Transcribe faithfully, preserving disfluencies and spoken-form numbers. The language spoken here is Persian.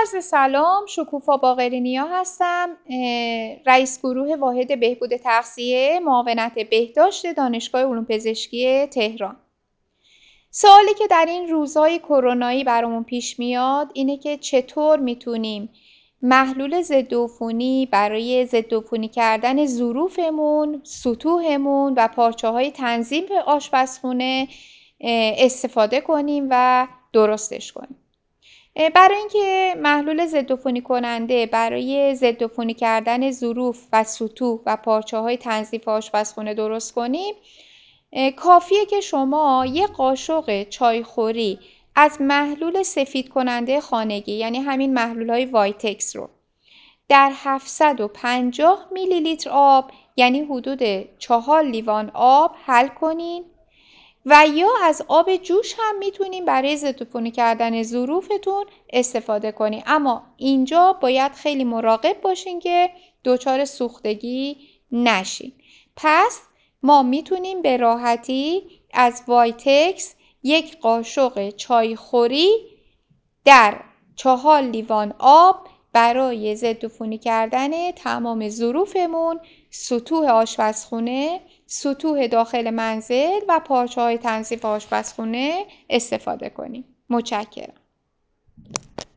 عرض سلام، شکوفا باقرینیا هستم، رئیس گروه واحد بهبود تغذیه معاونت بهداشت دانشگاه علوم پزشکی تهران. سوالی که در این روزهای کرونایی برامون پیش میاد اینه که چطور میتونیم محلول ضدعفونی برای ضدعفونی کردن ظروفمون، سطوحمون و پارچه‌های تنظیم آشپزخونه استفاده کنیم و درستش کنیم. برای اینکه محلول ضدعفونی کننده برای ضدعفونی کردن ظروف و سطوح و پارچه‌های تنظیف آشپزخونه درست کنیم، کافیه که شما یک قاشق چایخوری از محلول سفید کننده خانگی، یعنی همین محلول‌های وایتکس رو در هفتصد و پنجاه میلی لیتر آب، یعنی حدود چهار لیوان آب حل کنین و یا از آب جوش هم میتونیم برای ضدعفونی کردن ظروفتون استفاده کنیم. اما اینجا باید خیلی مراقب باشین که دچار سوختگی نشین. پس ما میتونیم به راحتی از وایتکس یک قاشق چایخوری در چهار لیوان آب برای ضدعفونی کردن تمام ظروفمون، سطوح آشپزخونه، سطوح داخل منزل و پارچه‌های تنظیف آشپزخونه استفاده کنیم. متشکرم.